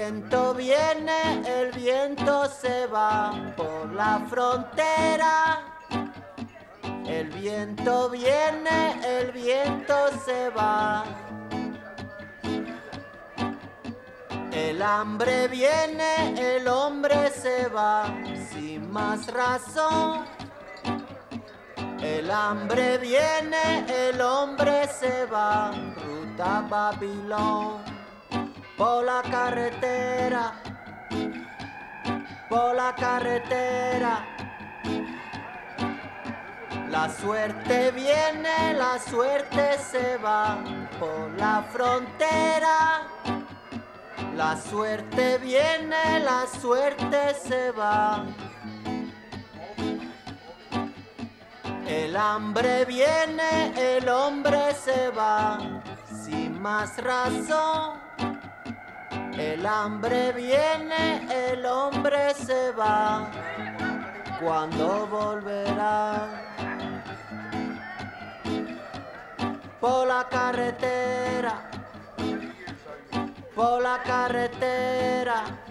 viento viene, el viento se va por la frontera. El viento viene, el viento se va. El hambre viene, el hombre se va, sin más razón. El hambre viene, el hombre se va, ruta Babilón. Por la carretera, por la carretera. La suerte viene, la suerte se va, por la frontera. La suerte viene, la suerte se va. El hambre viene, el hombre se va, sin más razón. El hambre viene, el hombre se va. ¿Cuándo volverá? Por la carretera, por la carretera.